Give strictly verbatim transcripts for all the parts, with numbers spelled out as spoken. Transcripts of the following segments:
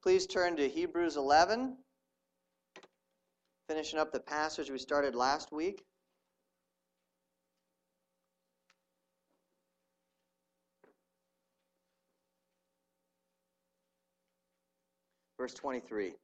Please turn to Hebrews eleven, finishing up the passage we started last week. Verse twenty-three.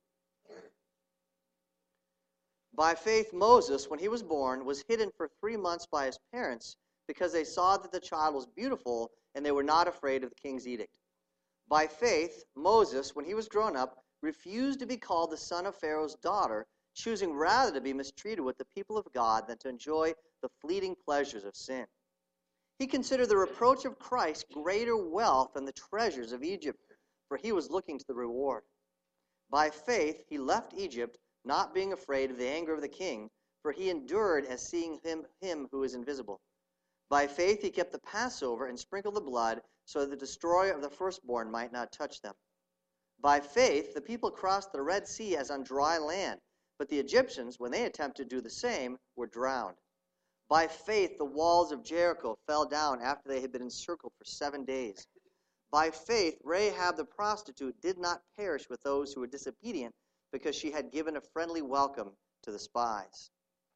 By faith, Moses, when he was born, was hidden for three months by his parents because they saw that the child was beautiful and they were not afraid of the king's edict. By faith, Moses, when he was grown up, refused to be called the son of Pharaoh's daughter, choosing rather to be mistreated with the people of God than to enjoy the fleeting pleasures of sin. He considered the reproach of Christ greater wealth than the treasures of Egypt, for he was looking to the reward. By faith, he left Egypt, not being afraid of the anger of the king, for he endured as seeing him, him who is invisible. By faith, he kept the Passover and sprinkled the blood, so that the destroyer of the firstborn might not touch them. By faith, the people crossed the Red Sea as on dry land, but the Egyptians, when they attempted to do the same, were drowned. By faith, the walls of Jericho fell down after they had been encircled for seven days. By faith, Rahab the prostitute did not perish with those who were disobedient, because she had given a friendly welcome to the spies.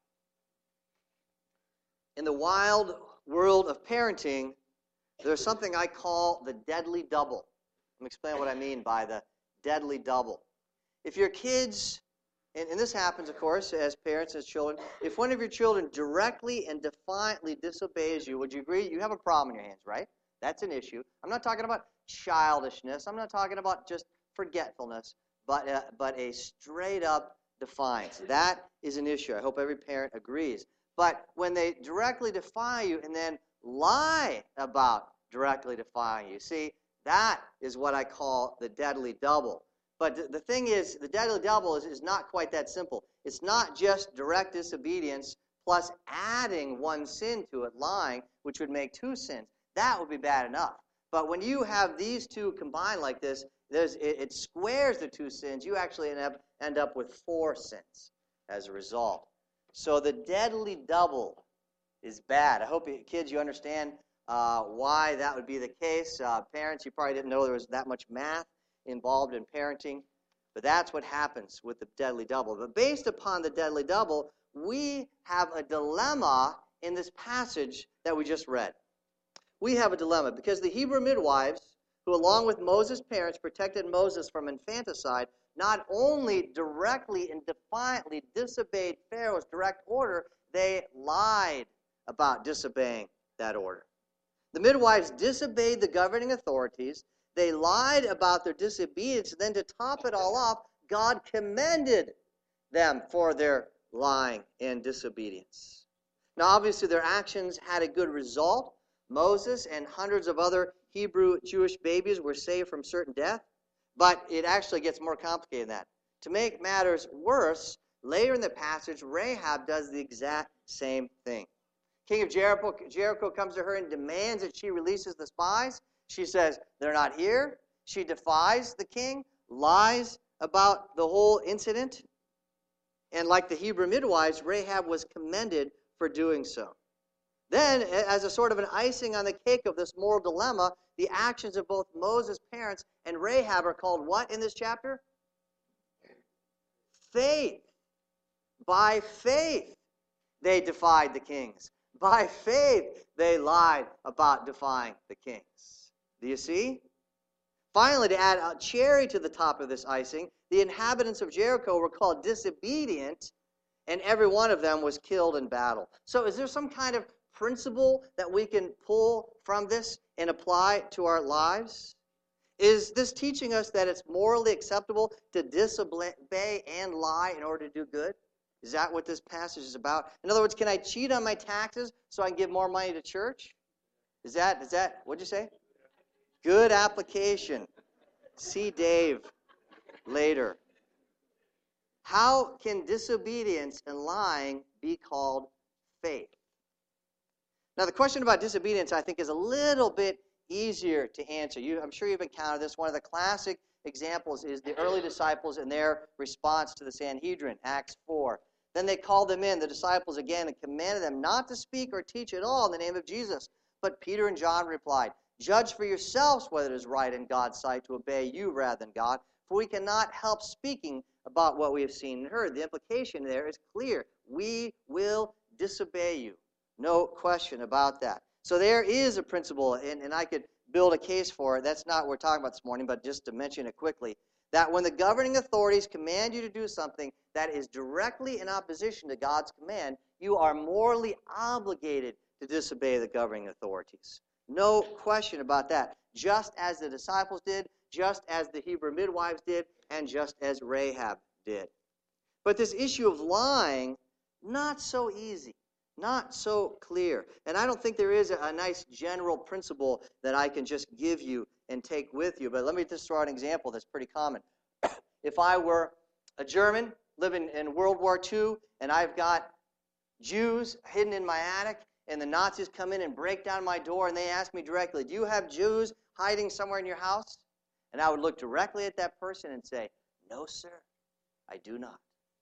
In the wild world of parenting, there's something I call the deadly double. Let me explain what I mean by the deadly double. If your kids, and, and this happens, of course, as parents, as children, if one of your children directly and defiantly disobeys you, would you agree? You have a problem in your hands, right? That's an issue. I'm not talking about childishness. I'm not talking about just forgetfulness, but uh, but a straight-up defiance. That is an issue. I hope every parent agrees. But when they directly defy you and then lie about directly defying you, see, that is what I call the deadly double. But th- the thing is, the deadly double is, is not quite that simple. It's not just direct disobedience plus adding one sin to it, lying, which would make two sins. That would be bad enough. But when you have these two combined like this, there's, it, it squares the two sins. You actually end up, end up with four sins as a result. So the deadly double is bad. I hope, you, kids, you understand uh, why that would be the case. Uh, parents, you probably didn't know there was that much math involved in parenting. But that's what happens with the deadly double. But based upon the deadly double, we have a dilemma in this passage that we just read. We have a dilemma because the Hebrew midwives, who along with Moses' parents protected Moses from infanticide, not only directly and defiantly disobeyed Pharaoh's direct order, they lied about disobeying that order. The midwives disobeyed the governing authorities. They lied about their disobedience. And then to top it all off, God commended them for their lying and disobedience. Now, obviously, their actions had a good result. Moses and hundreds of other Hebrew Jewish babies were saved from certain death. But it actually gets more complicated than that. To make matters worse, later in the passage, Rahab does the exact same thing. King of Jericho, Jericho comes to her and demands that she releases the spies. She says, they're not here. She defies the king, lies about the whole incident. And like the Hebrew midwives, Rahab was commended for doing so. Then, as a sort of an icing on the cake of this moral dilemma, the actions of both Moses' parents and Rahab are called what in this chapter? Faith. By faith, they defied the kings. By faith, they lied about defying the kings. Do you see? Finally, to add a cherry to the top of this icing, the inhabitants of Jericho were called disobedient, and every one of them was killed in battle. So is there some kind of principle that we can pull from this and apply to our lives? Is this teaching us that it's morally acceptable to disobey and lie in order to do good? Is that what this passage is about? In other words, can I cheat on my taxes so I can give more money to church? Is that, is that, what'd you say? Good application. See Dave later. How can disobedience and lying be called faith? Now, the question about disobedience, I think, is a little bit easier to answer. You, I'm sure you've encountered this. One of the classic examples is the early disciples and their response to the Sanhedrin, Acts four. Then they called them in, the disciples again, and commanded them not to speak or teach at all in the name of Jesus. But Peter and John replied, Judge for yourselves whether it is right in God's sight to obey you rather than God, for we cannot help speaking about what we have seen and heard. The implication there is clear. We will disobey you. No question about that. So there is a principle, and, and I could build a case for it. That's not what we're talking about this morning, but just to mention it quickly, that when the governing authorities command you to do something that is directly in opposition to God's command, you are morally obligated to disobey the governing authorities. No question about that. Just as the disciples did, just as the Hebrew midwives did, and just as Rahab did. But this issue of lying, not so easy, not so clear. And I don't think there is a, a nice general principle that I can just give you and take with you. But let me just throw out an example that's pretty common. If I were a German living in World War Two, and I've got Jews hidden in my attic, and the Nazis come in and break down my door, and they ask me directly, do you have Jews hiding somewhere in your house? And I would look directly at that person and say, no, sir, I do not.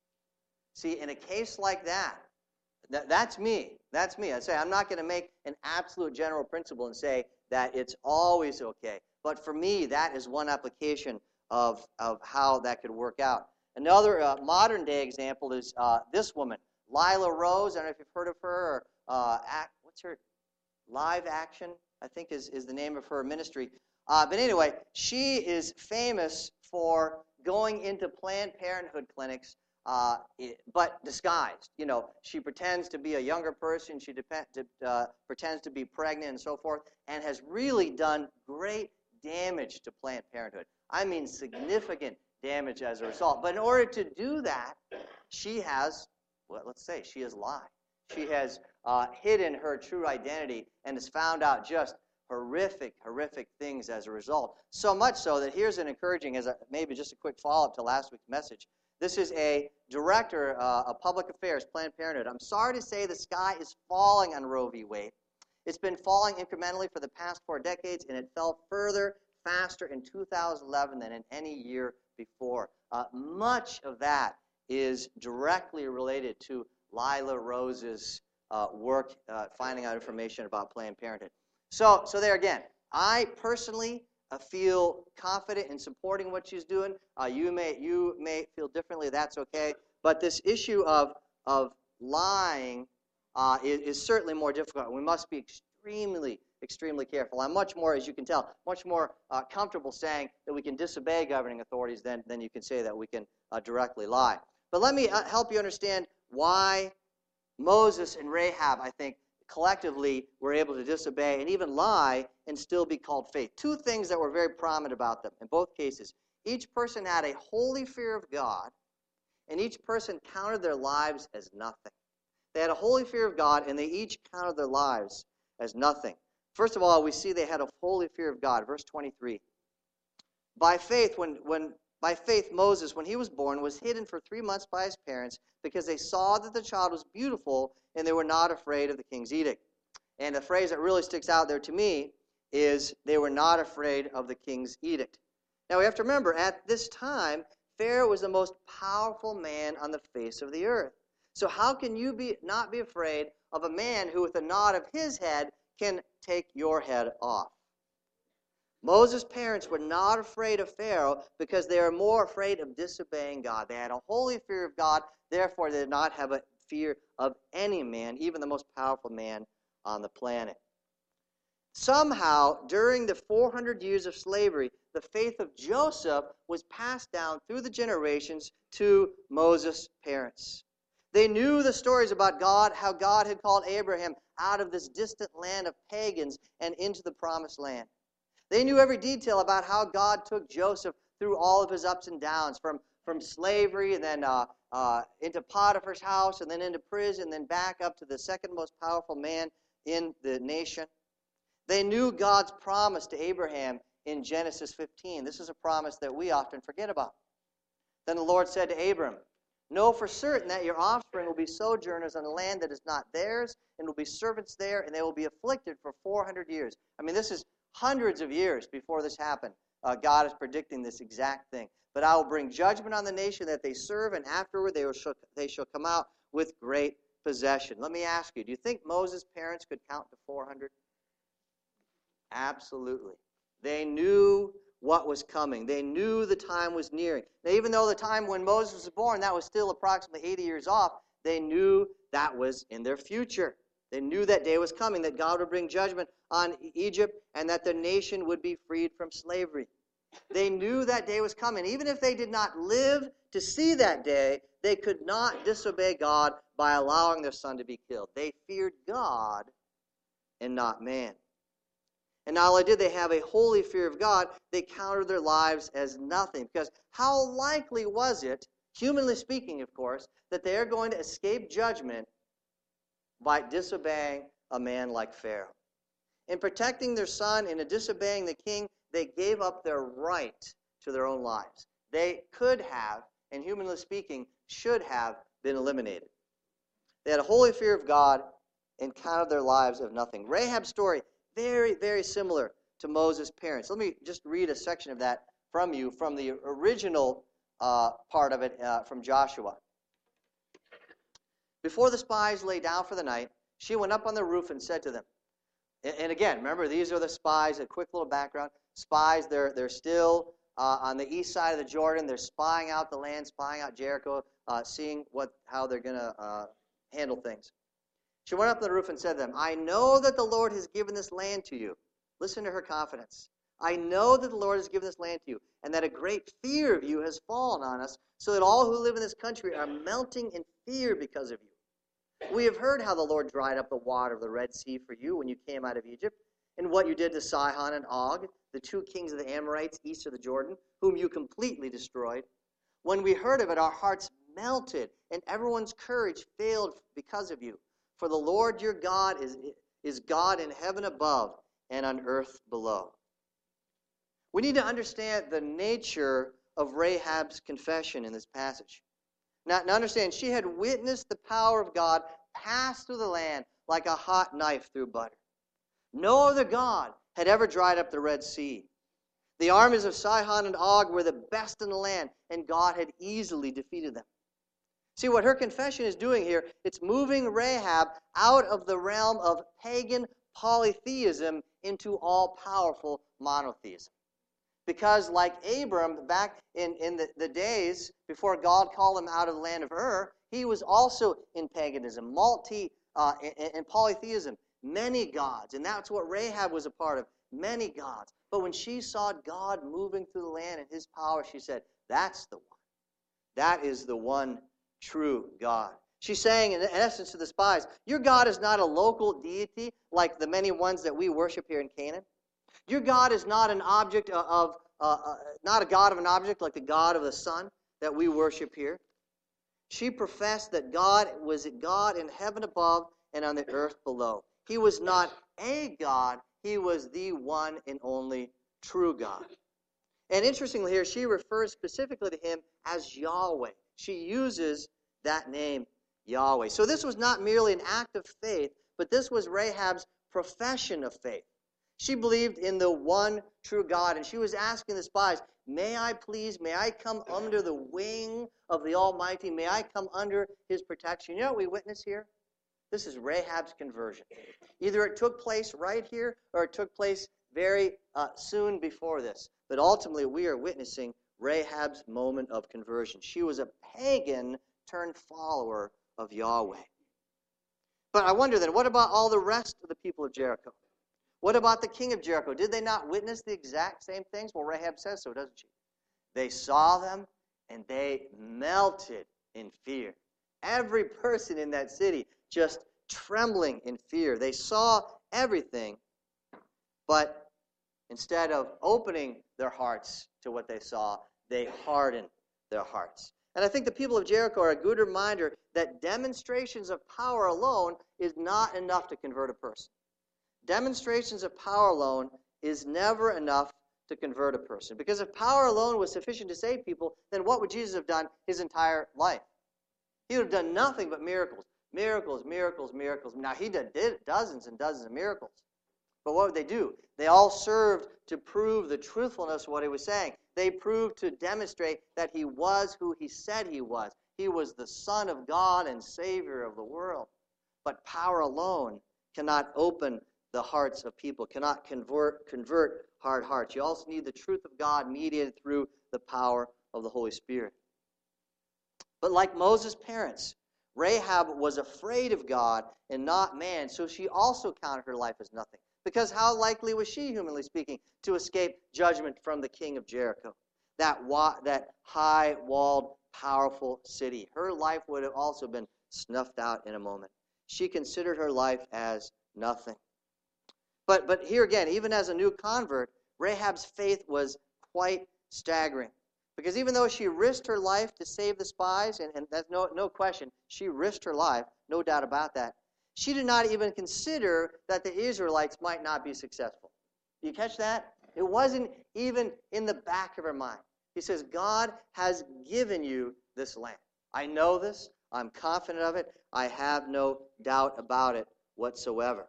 See, in a case like that, that that's me. That's me. I say I'm not going to make an absolute general principle and say that it's always okay. But for me, that is one application of, of how that could work out. Another uh, modern-day example is uh, this woman, Lila Rose. I don't know if you've heard of her. Or, uh, act, what's her? Live Action, I think is, is the name of her ministry. Uh, but anyway, she is famous for going into Planned Parenthood clinics, uh, but disguised. You know, she pretends to be a younger person. She depend, uh, pretends to be pregnant and so forth, and has really done great damage to Planned Parenthood. I mean significant damage as a result. But in order to do that, she has, well, let's say, she has lied. She has uh, hidden her true identity and has found out just horrific, horrific things as a result. So much so that here's an encouraging, as a, maybe just a quick follow-up to last week's message. This is a director uh, of public affairs, Planned Parenthood. I'm sorry to say the sky is falling on Roe v. Wade. It's been falling incrementally for the past four decades, and it fell further, faster in two thousand eleven than in any year before. Uh, much of that is directly related to Lila Rose's uh, work uh, finding out information about Planned Parenthood. So, so there again, I personally uh, feel confident in supporting what she's doing. Uh, you may you may feel differently. That's okay. But this issue of of lying uh, is, is certainly more difficult. We must be extremely, extremely careful. I'm much more, as you can tell, much more uh, comfortable saying that we can disobey governing authorities than, than you can say that we can uh, directly lie. But let me uh, help you understand why Moses and Rahab, I think, collectively were able to disobey and even lie and still be called faith. Two things that were very prominent about them in both cases. Each person had a holy fear of God, and each person counted their lives as nothing. They had a holy fear of God, and they each counted their lives as nothing. First of all, we see they had a holy fear of God. Verse twenty-three. By faith, when, when by faith Moses, when he was born, was hidden for three months by his parents because they saw that the child was beautiful and they were not afraid of the king's edict. And the phrase that really sticks out there to me is they were not afraid of the king's edict. Now we have to remember, at this time, Pharaoh was the most powerful man on the face of the earth. So how can you be not be afraid of a man who with a nod of his head can take your head off? Moses' parents were not afraid of Pharaoh because they were more afraid of disobeying God. They had a holy fear of God, therefore they did not have a fear of any man, even the most powerful man on the planet. Somehow, during the four hundred years of slavery, the faith of Joseph was passed down through the generations to Moses' parents. They knew the stories about God, how God had called Abraham out of this distant land of pagans and into the promised land. They knew every detail about how God took Joseph through all of his ups and downs, from, from slavery and then uh, uh, into Potiphar's house and then into prison and then back up to the second most powerful man in the nation. They knew God's promise to Abraham in Genesis fifteen. This is a promise that we often forget about. Then the Lord said to Abram, "Know for certain that your offspring will be sojourners on a land that is not theirs, and will be servants there, and they will be afflicted for four hundred years." I mean, this is hundreds of years before this happened. Uh, God is predicting this exact thing. "But I will bring judgment on the nation that they serve, and afterward they, will sh- they shall come out with great possession." Let me ask you, do you think Moses' parents could count to four hundred? Absolutely. They knew what was coming. They knew the time was nearing. Now, even though the time when Moses was born, that was still approximately eighty years off, they knew that was in their future. They knew that day was coming, that God would bring judgment on Egypt and that the nation would be freed from slavery. They knew that day was coming. Even if they did not live to see that day, they could not disobey God by allowing their son to be killed. They feared God and not man. And not only did they have a holy fear of God, they counted their lives as nothing. Because how likely was it, humanly speaking, of course, that they are going to escape judgment by disobeying a man like Pharaoh? In protecting their son and in disobeying the king, they gave up their right to their own lives. They could have, and humanly speaking, should have been eliminated. They had a holy fear of God and counted their lives of nothing. Rahab's story, very, very similar to Moses' parents. Let me just read a section of that from you, from the original uh, part of it uh, from Joshua. Before the spies lay down for the night, she went up on the roof and said to them, and, and again, remember, these are the spies, a quick little background. Spies, they're, they're still uh, on the east side of the Jordan. They're spying out the land, spying out Jericho, uh, seeing what how they're going to uh, handle things. She went up on the roof and said to them, I know that the Lord has given this land to you. Listen to her confidence. I know that the Lord has given this land to you, and that a great fear of you has fallen on us, so that all who live in this country are melting in fear because of you. We have heard how the Lord dried up the water of the Red Sea for you when you came out of Egypt, and what you did to Sihon and Og, the two kings of the Amorites east of the Jordan, whom you completely destroyed. When we heard of it, our hearts melted, and everyone's courage failed because of you. For the Lord your God is, is God in heaven above and on earth below. We need to understand the nature of Rahab's confession in this passage. Now, now understand, she had witnessed the power of God pass through the land like a hot knife through butter. No other God had ever dried up the Red Sea. The armies of Sihon and Og were the best in the land, and God had easily defeated them. See, what her confession is doing here, it's moving Rahab out of the realm of pagan polytheism into all-powerful monotheism. Because like Abram, back in, in the, the days before God called him out of the land of Ur, he was also in paganism, multi, uh, and, and polytheism, many gods. And that's what Rahab was a part of, many gods. But when she saw God moving through the land and his power, she said, that's the one. That is the one true God. She's saying, in essence, to the spies, your God is not a local deity like the many ones that we worship here in Canaan. Your God is not an object of, uh, uh, not a God of an object like the God of the sun that we worship here. She professed that God was God in heaven above and on the earth below. He was not a God, he was the one and only true God. And interestingly here, she refers specifically to him as Yahweh. She uses that name, Yahweh. So this was not merely an act of faith, but this was Rahab's profession of faith. She believed in the one true God, and she was asking the spies, may I please, may I come under the wing of the Almighty? May I come under his protection? You know what we witness here? This is Rahab's conversion. Either it took place right here, or it took place very uh, soon before this. But ultimately, we are witnessing Rahab's moment of conversion. She was a pagan turned follower of Yahweh. But I wonder then, what about all the rest of the people of Jericho? What about the king of Jericho? Did they not witness the exact same things? Well, Rahab says so, doesn't she? They saw them, and they melted in fear. Every person in that city just trembling in fear. They saw everything, but instead of opening their hearts to what they saw, they hardened their hearts. And I think the people of Jericho are a good reminder that demonstrations of power alone is not enough to convert a person. Demonstrations of power alone is never enough to convert a person. Because if power alone was sufficient to save people, then what would Jesus have done his entire life? He would have done nothing but miracles. Miracles, miracles, miracles. Now, he did, did dozens and dozens of miracles. But what would they do? They all served to prove the truthfulness of what he was saying. They proved to demonstrate that he was who he said he was. He was the Son of God and Savior of the world. But power alone cannot open the hearts of people, cannot convert, convert hard hearts. You also need the truth of God mediated through the power of the Holy Spirit. But like Moses' parents, Rahab was afraid of God and not man, so she also counted her life as nothing. Because how likely was she, humanly speaking, to escape judgment from the king of Jericho? That, wa- that high-walled, powerful city. Her life would have also been snuffed out in a moment. She considered her life as nothing. But, but here again, even as a new convert, Rahab's faith was quite staggering. Because even though she risked her life to save the spies, and, and that's no, no question, she risked her life, no doubt about that, she did not even consider that the Israelites might not be successful. Do you catch that? It wasn't even in the back of her mind. He says, God has given you this land. I know this. I'm confident of it. I have no doubt about it whatsoever.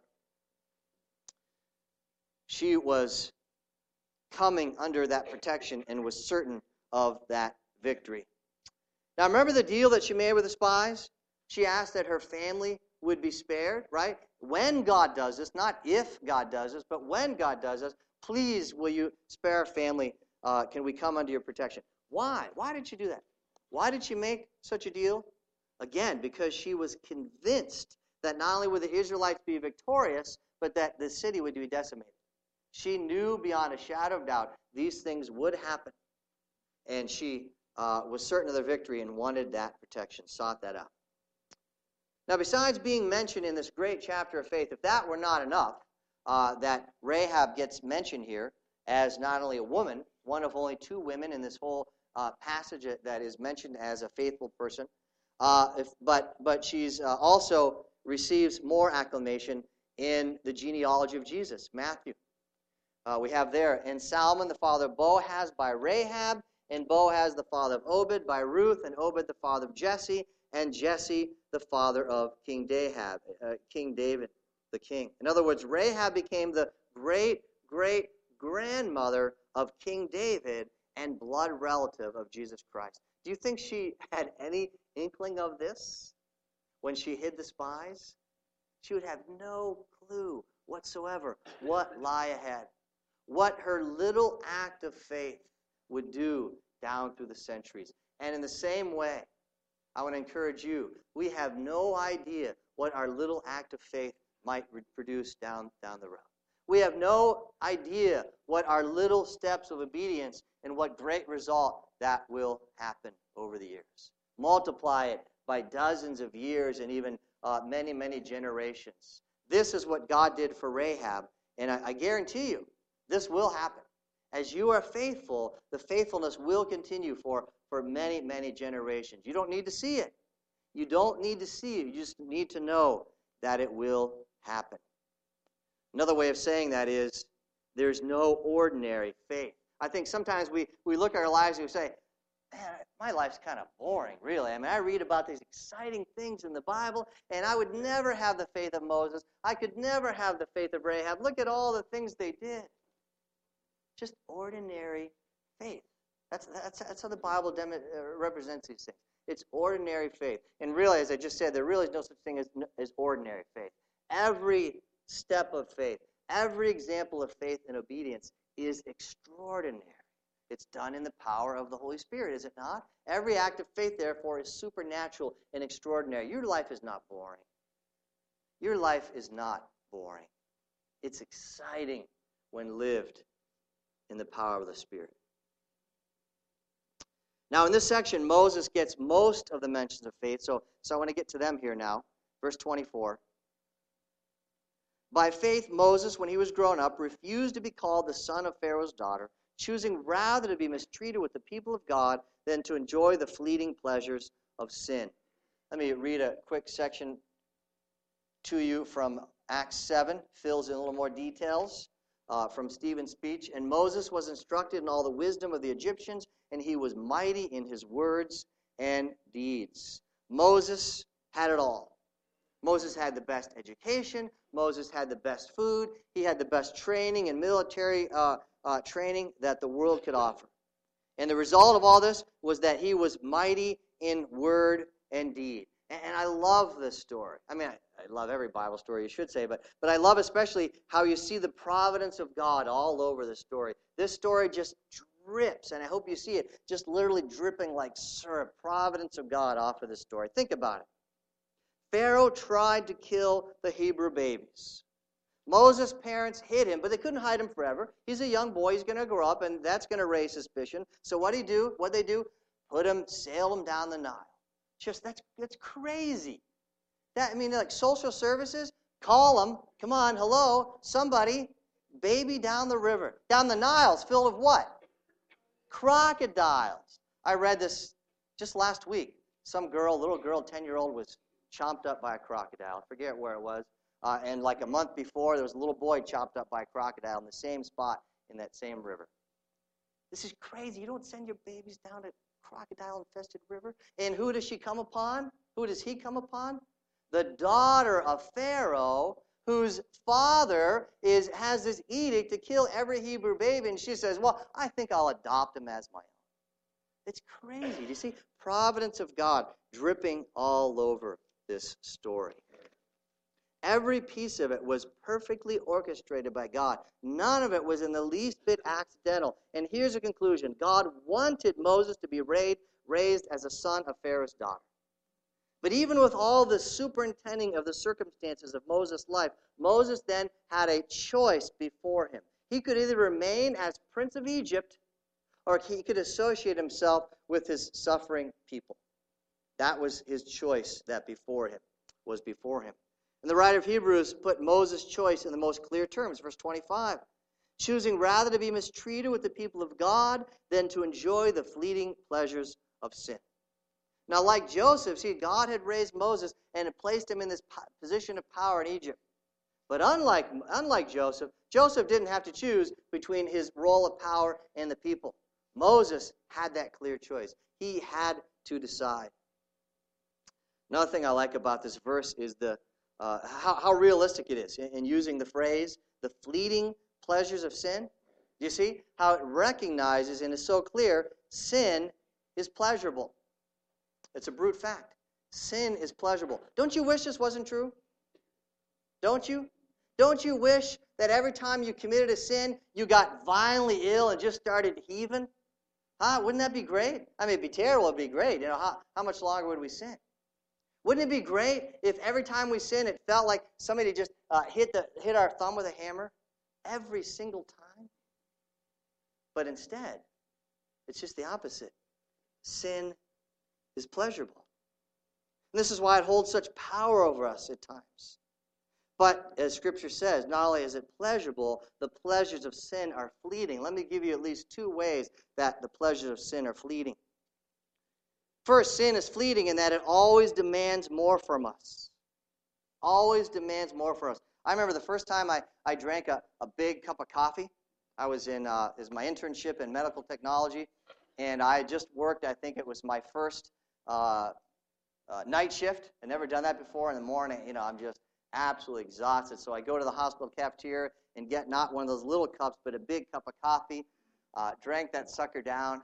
She was coming under that protection and was certain of that victory. Now remember the deal that she made with the spies? She asked that her family would be spared, right? When God does this, not if God does this, but when God does this, please will you spare our family? Uh, can we come under your protection? Why? Why did she do that? Why did she make such a deal? Again, because she was convinced that not only would the Israelites be victorious, but that the city would be decimated. She knew beyond a shadow of doubt these things would happen. And she uh, was certain of their victory and wanted that protection, sought that out. Now, besides being mentioned in this great chapter of faith, if that were not enough, uh, that Rahab gets mentioned here as not only a woman, one of only two women in this whole uh, passage that is mentioned as a faithful person, uh, if, but but she's uh, also receives more acclamation in the genealogy of Jesus, Matthew. Uh, we have there, and Salmon, the father of Boaz, by Rahab, and Boaz, the father of Obed, by Ruth, and Obed, the father of Jesse, and Jesse, the father of King Dahab, uh, King David, the king. In other words, Rahab became the great, great grandmother of King David and blood relative of Jesus Christ. Do you think she had any inkling of this when she hid the spies? She would have no clue whatsoever what lie ahead, what her little act of faith would do down through the centuries. And in the same way, I want to encourage you, we have no idea what our little act of faith might produce down, down the road. We have no idea what our little steps of obedience and what great result that will happen over the years. Multiply it by dozens of years and even uh, many, many generations. This is what God did for Rahab, and I, I guarantee you, this will happen. As you are faithful, the faithfulness will continue for, for many, many generations. You don't need to see it. You don't need to see it. You just need to know that it will happen. Another way of saying that is, there's no ordinary faith. I think sometimes we, we look at our lives and we say, man, my life's kind of boring, really. I mean, I read about these exciting things in the Bible, and I would never have the faith of Moses. I could never have the faith of Rahab. Look at all the things they did. Just ordinary faith. That's, that's, that's how the Bible dem- uh, represents these things. It's ordinary faith. And really, as I just said, there really is no such thing as, as ordinary faith. Every step of faith, every example of faith and obedience is extraordinary. It's done in the power of the Holy Spirit, is it not? Every act of faith, therefore, is supernatural and extraordinary. Your life is not boring. Your life is not boring. It's exciting when lived in the power of the Spirit. Now, in this section, Moses gets most of the mentions of faith, so, so I want to get to them here now. Verse twenty-four. By faith, Moses, when he was grown up, refused to be called the son of Pharaoh's daughter, choosing rather to be mistreated with the people of God than to enjoy the fleeting pleasures of sin. Let me read a quick section to you from Acts seven, fills in a little more details uh, from Stephen's speech. And Moses was instructed in all the wisdom of the Egyptians, and he was mighty in his words and deeds. Moses had it all. Moses had the best education. Moses had the best food. He had the best training and military uh, uh, training that the world could offer. And the result of all this was that he was mighty in word and deed. And I love this story. I mean, I, I love every Bible story, you should say, but, but I love especially how you see the providence of God all over the story. This story just drips, and I hope you see it, just literally dripping like syrup, providence of God off of this story. Think about it. Pharaoh tried to kill the Hebrew babies. Moses' parents hid him, but they couldn't hide him forever. He's a young boy. He's going to grow up, and that's going to raise suspicion. So what do he do? What they do? Put him, sail him down the Nile. Just that's that's crazy. That I mean, like social services, call them. Come on, hello, somebody, baby down the river, down the Nile's filled with what? Crocodiles. I read this just last week. Some girl, little girl, ten-year-old, was chomped up by a crocodile. I forget where it was. Uh, and like a month before, there was a little boy chopped up by a crocodile in the same spot in that same river. This is crazy. You don't send your babies down to crocodile-infested river. And who does she come upon? Who does he come upon? The daughter of Pharaoh, whose father is has this edict to kill every Hebrew baby. And she says, well, I think I'll adopt him as my own. It's crazy. Do you see? Providence of God dripping all over this story. Every piece of it was perfectly orchestrated by God. None of it was in the least bit accidental. And here's a conclusion. God wanted Moses to be raised, raised as a son of Pharaoh's daughter. But even with all the superintending of the circumstances of Moses' life, Moses then had a choice before him. He could either remain as Prince of Egypt, or he could associate himself with his suffering people. That was his choice that before him was before him. And the writer of Hebrews put Moses' choice in the most clear terms, verse twenty-five. Choosing rather to be mistreated with the people of God than to enjoy the fleeting pleasures of sin. Now, like Joseph, see, God had raised Moses and had placed him in this position of power in Egypt. But unlike, unlike Joseph, Joseph didn't have to choose between his role of power and the people. Moses had that clear choice. He had to decide. Another thing I like about this verse is the uh, how, how realistic it is in, in using the phrase, the fleeting pleasures of sin. Do you see how it recognizes and is so clear, sin is pleasurable. It's a brute fact. Sin is pleasurable. Don't you wish this wasn't true? Don't you? Don't you wish that every time you committed a sin, you got violently ill and just started heaving? Huh? Wouldn't that be great? I mean, it'd be terrible. It'd be great. You know, how, how much longer would we sin? Wouldn't it be great if every time we sin, it felt like somebody just uh, hit the hit our thumb with a hammer every single time? But instead, it's just the opposite. Sin is pleasurable. And this is why it holds such power over us at times. But as Scripture says, not only is it pleasurable, the pleasures of sin are fleeting. Let me give you at least two ways that the pleasures of sin are fleeting. First, sin is fleeting in that it always demands more from us. Always demands more from us. I remember the first time I, I drank a, a big cup of coffee. I was in, uh, is my internship in medical technology, and I had just worked, I think it was my first uh, uh, night shift. I'd never done that before. In the morning, you know, I'm just absolutely exhausted. So I go to the hospital cafeteria and get not one of those little cups, but a big cup of coffee. Uh, drank that sucker down.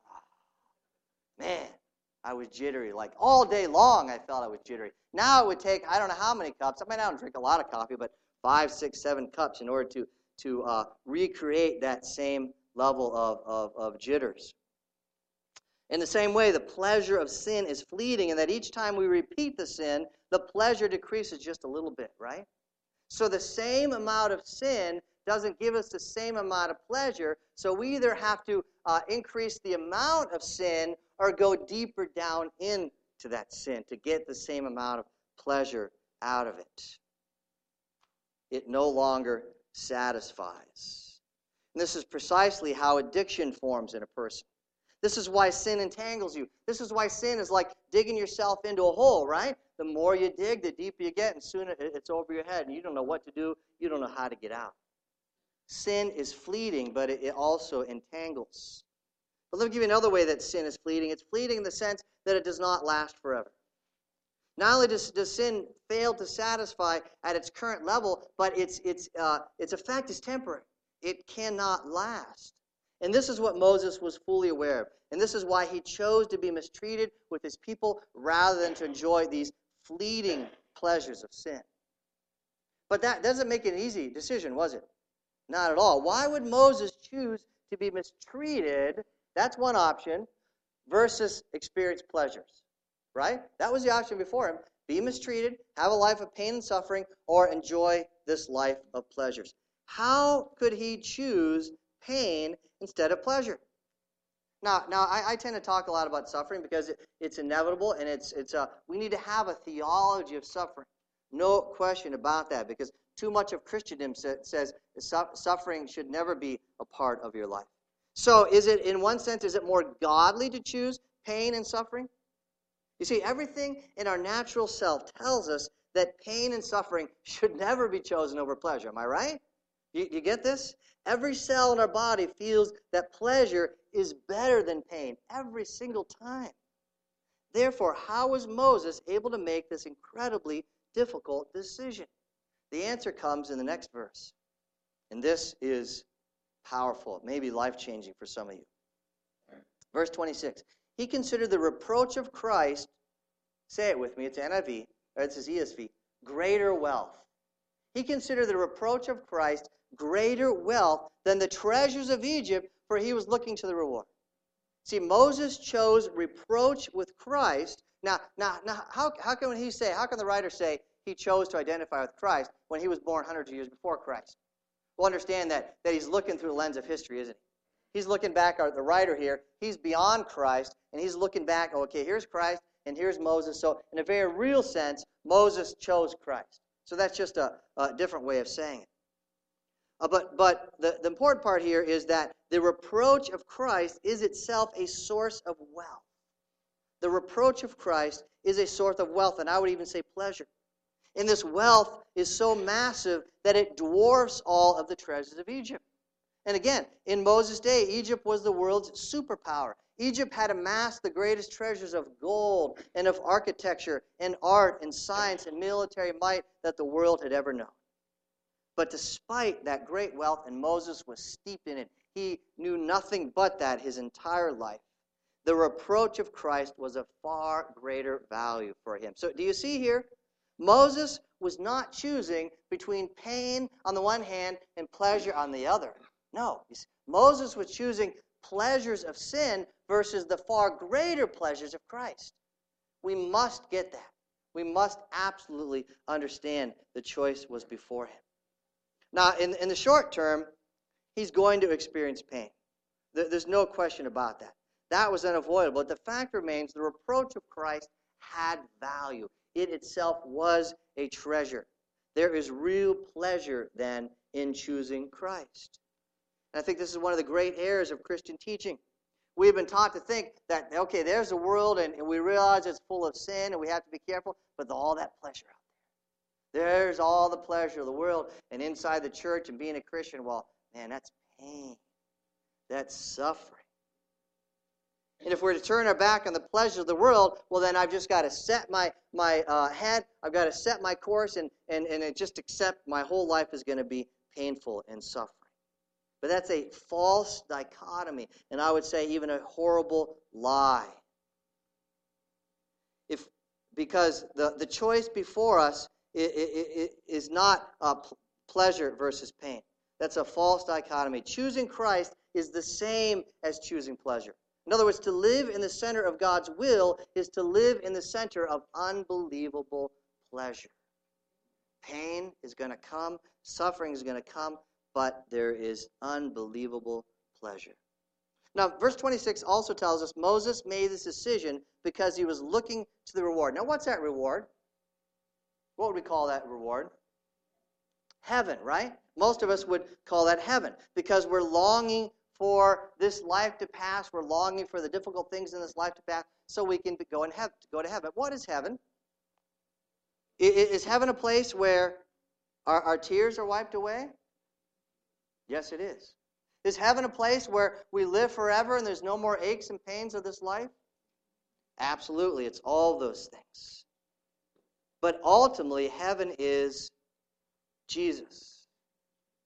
Man, I was jittery. Like all day long, I felt I was jittery. Now it would take, I don't know how many cups. I mean, I don't drink a lot of coffee, but five, six, seven cups in order to, to uh, recreate that same level of, of, of jitters. In the same way, the pleasure of sin is fleeting, and that each time we repeat the sin, the pleasure decreases just a little bit, right? So the same amount of sin doesn't give us the same amount of pleasure, so we either have to uh, increase the amount of sin or go deeper down into that sin to get the same amount of pleasure out of it. It no longer satisfies. And this is precisely how addiction forms in a person. This is why sin entangles you. This is why sin is like digging yourself into a hole, right? The more you dig, the deeper you get, and soon it's over your head, and you don't know what to do. You don't know how to get out. Sin is fleeting, but it also entangles. But let me give you another way that sin is fleeting. It's fleeting in the sense that it does not last forever. Not only does, does sin fail to satisfy at its current level, but its, its, uh, its effect is temporary. It cannot last. And this is what Moses was fully aware of. And this is why he chose to be mistreated with his people rather than to enjoy these fleeting pleasures of sin. But that doesn't make it an easy decision, was it? Not at all. Why would Moses choose to be mistreated? That's one option, versus experience pleasures, right? That was the option before him. Be mistreated, have a life of pain and suffering, or enjoy this life of pleasures. How could he choose pain instead of pleasure? Now, now I, I tend to talk a lot about suffering because it, it's inevitable, and it's it's a we need to have a theology of suffering. No question about that, because too much of Christendom sa- says su- suffering should never be a part of your life. So, is it in one sense is it more godly to choose pain and suffering? You see, everything in our natural self tells us that pain and suffering should never be chosen over pleasure. Am I right? You, you get this? Every cell in our body feels that pleasure is better than pain every single time. Therefore, how was Moses able to make this incredibly difficult decision? The answer comes in the next verse. And this is powerful, maybe life-changing for some of you. Verse twenty-six. He considered the reproach of Christ, say it with me, it's N I V, or it's his E S V, greater wealth. He considered the reproach of Christ greater wealth than the treasures of Egypt, for he was looking to the reward. See, Moses chose reproach with Christ. Now, now, now how, how can he say, how can the writer say he chose to identify with Christ when he was born hundreds of years before Christ? Well, understand that, that he's looking through the lens of history, isn't he? He's looking back at the writer here. He's beyond Christ, and he's looking back, okay, here's Christ, and here's Moses. So in a very real sense, Moses chose Christ. So that's just a, a different way of saying it. Uh, but but the, the important part here is that the reproach of Christ is itself a source of wealth. The reproach of Christ is a source of wealth, and I would even say pleasure. And this wealth is so massive that it dwarfs all of the treasures of Egypt. And again, in Moses' day, Egypt was the world's superpower. Egypt had amassed the greatest treasures of gold and of architecture and art and science and military might that the world had ever known. But despite that great wealth, and Moses was steeped in it, he knew nothing but that his entire life. The reproach of Christ was of far greater value for him. So do you see here? Moses was not choosing between pain on the one hand and pleasure on the other. No, Moses was choosing pleasures of sin versus the far greater pleasures of Christ. We must get that. We must absolutely understand the choice was before him. Now, in, in the short term, he's going to experience pain. There, there's no question about that. That was unavoidable. But the fact remains, the reproach of Christ had value. It itself was a treasure. There is real pleasure, then, in choosing Christ. And I think this is one of the great errors of Christian teaching. We've been taught to think that, okay, there's a world, and, and we realize it's full of sin, and we have to be careful, but all that pleasure out there. There's all the pleasure of the world, and inside the church and being a Christian, well, man, that's pain. That's suffering. And if we're to turn our back on the pleasure of the world, well, then I've just got to set my, my uh, head, I've got to set my course, and, and, and just accept my whole life is going to be painful and suffering. But that's a false dichotomy, and I would say even a horrible lie. If because the, the choice before us is, is, is not uh, pleasure versus pain. That's a false dichotomy. Choosing Christ is the same as choosing pleasure. In other words, to live in the center of God's will is to live in the center of unbelievable pleasure. Pain is going to come, suffering is going to come, but there is unbelievable pleasure. Now, verse twenty-six also tells us Moses made this decision because he was looking to the reward. Now, what's that reward? What would we call that reward? Heaven, right? Most of us would call that heaven because we're longing for this life to pass. We're longing for the difficult things in this life to pass so we can go in heaven. Go to heaven. What is heaven? Is heaven a place where our, our tears are wiped away? Yes, it is. Is heaven a place where we live forever and there's no more aches and pains of this life? Absolutely. It's all those things. But ultimately, heaven is Jesus.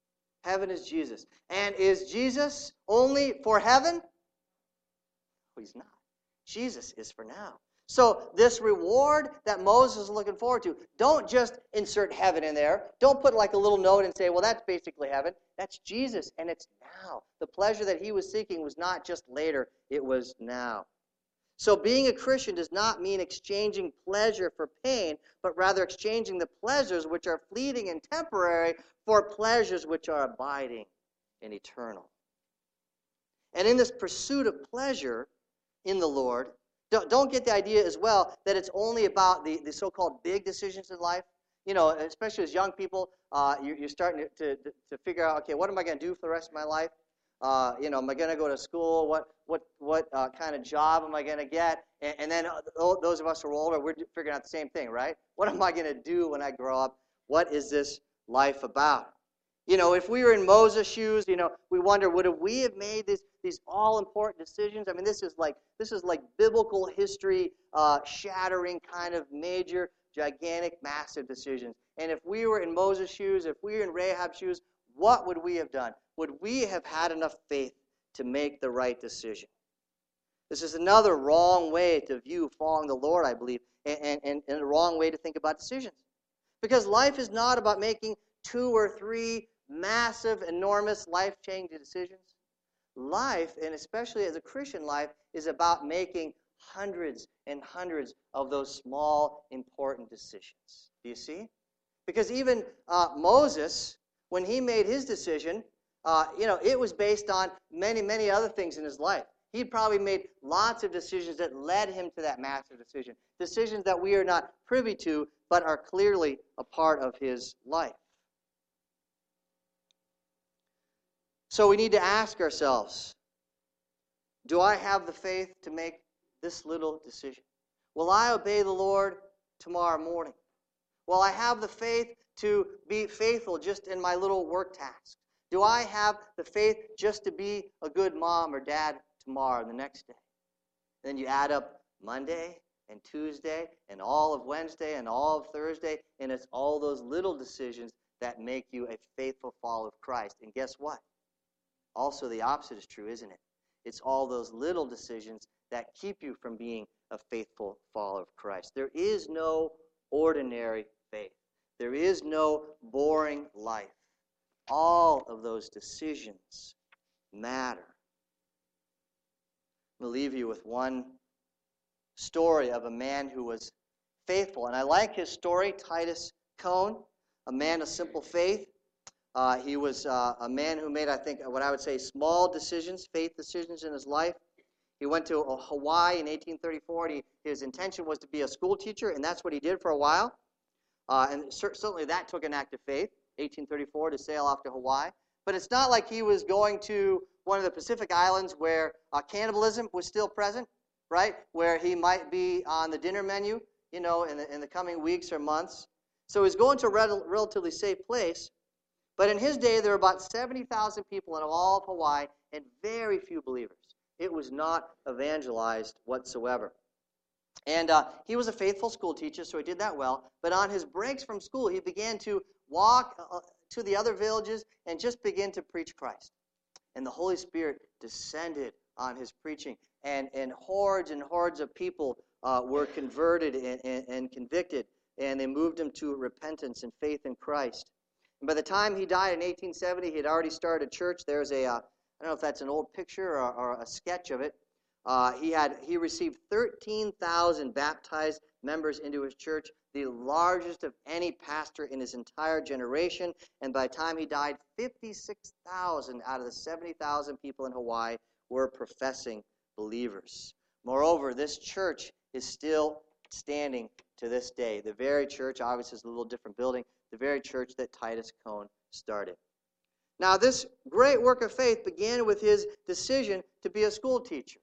Heaven is Jesus. And is Jesus only for heaven? No, he's not. Jesus is for now. So this reward that Moses is looking forward to, don't just insert heaven in there. Don't put like a little note and say, well, that's basically heaven. That's Jesus, and it's now. The pleasure that he was seeking was not just later, it was now. So being a Christian does not mean exchanging pleasure for pain, but rather exchanging the pleasures which are fleeting and temporary for pleasures which are abiding and eternal. And in this pursuit of pleasure in the Lord, don't, don't get the idea as well that it's only about the, the so-called big decisions in life. You know, especially as young people, uh, you, you're starting to, to, to figure out, okay, what am I going to do for the rest of my life? Uh, you know, am I going to go to school? What what what uh, kind of job am I going to get? And, and then those of us who are older, we're figuring out the same thing, right? What am I going to do when I grow up? What is this life about? You know, if we were in Moses' shoes, you know, we wonder, would have we have made these these all-important decisions? I mean, this is like this is like biblical history, uh, shattering kind of major, gigantic, massive decisions. And if we were in Moses' shoes, if we were in Rahab's shoes, what would we have done? Would we have had enough faith to make the right decision? This is another wrong way to view following the Lord, I believe, and, and, and a wrong way to think about decisions. Because life is not about making two or three massive, enormous, life-changing decisions. Life, and especially as a Christian life, is about making hundreds and hundreds of those small, important decisions. Do you see? Because even uh, Moses, when he made his decision, uh, you know, it was based on many, many other things in his life. He probably made lots of decisions that led him to that massive decision. Decisions that we are not privy to, but are clearly a part of his life. So we need to ask ourselves, do I have the faith to make this little decision? Will I obey the Lord tomorrow morning? Will I have the faith to be faithful just in my little work tasks? Do I have the faith just to be a good mom or dad tomorrow and the next day? Then you add up Monday and Tuesday and all of Wednesday and all of Thursday, and it's all those little decisions that make you a faithful follower of Christ. And guess what? Also, the opposite is true, isn't it? It's all those little decisions that keep you from being a faithful follower of Christ. There is no ordinary faith. There is no boring life. All of those decisions matter. I'm going to leave you with one story of a man who was faithful. And I like his story, Titus Cone, a man of simple faith. Uh, he was uh, a man who made, I think, what I would say small decisions, faith decisions in his life. He went to Hawaii in eighteen thirty-four. And he, his intention was to be a school teacher, and that's what he did for a while. Uh, and cer- certainly that took an act of faith, eighteen thirty-four, to sail off to Hawaii. But it's not like he was going to one of the Pacific Islands where uh, cannibalism was still present, right? Where he might be on the dinner menu, you know, in the, in the coming weeks or months. So he's going to a rel- relatively safe place. But in his day, there were about seventy thousand people in all of Hawaii and very few believers. It was not evangelized whatsoever. And uh, he was a faithful school teacher, so he did that well. But on his breaks from school, he began to walk uh, to the other villages and just begin to preach Christ. And the Holy Spirit descended on his preaching. And, and hordes and hordes of people uh, were converted and, and, and convicted. And they moved him to repentance and faith in Christ. And by the time he died in eighteen seventy, he had already started a church. There's a, uh, I don't know if that's an old picture or, or a sketch of it. Uh, he had he received thirteen thousand baptized members into his church, the largest of any pastor in his entire generation. And by the time he died, fifty-six thousand out of the seventy thousand people in Hawaii were professing believers. Moreover, this church is still standing to this day. The very church, obviously it's a little different building, the very church that Titus Cone started. Now, this great work of faith began with his decision to be a school teacher.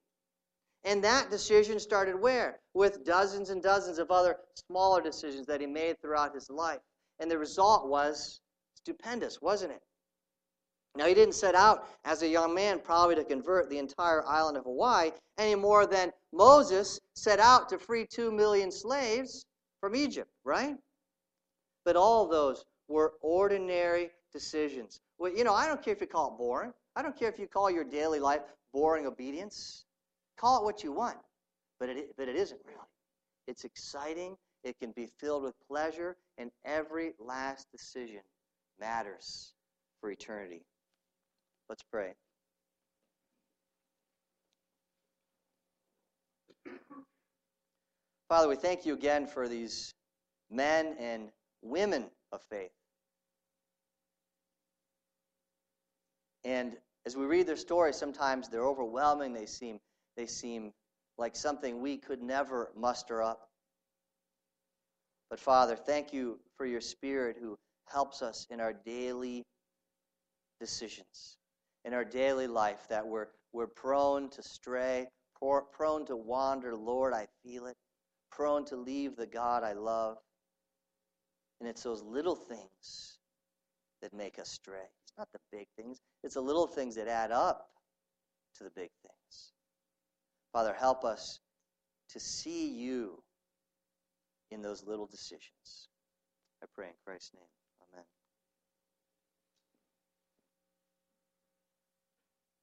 And that decision started where? With dozens and dozens of other smaller decisions that he made throughout his life. And the result was stupendous, wasn't it? Now, he didn't set out as a young man probably to convert the entire island of Hawaii any more than Moses set out to free two million slaves from Egypt, right? But all those were ordinary, decisions. Well, you know, I don't care if you call it boring. I don't care if you call your daily life boring obedience. Call it what you want, but it, but it isn't really. It's exciting. It can be filled with pleasure, and every last decision matters for eternity. Let's pray. Father, we thank you again for these men and women of faith. And as we read their stories, sometimes they're overwhelming. They seem, they seem like something we could never muster up. But Father, thank you for your Spirit who helps us in our daily decisions, in our daily life, that we're, we're prone to stray, prone to wander. Lord, I feel it. Prone to leave the God I love. And it's those little things that make us stray. It's not the big things. It's the little things that add up to the big things. Father, help us to see you in those little decisions. I pray in Christ's name. Amen.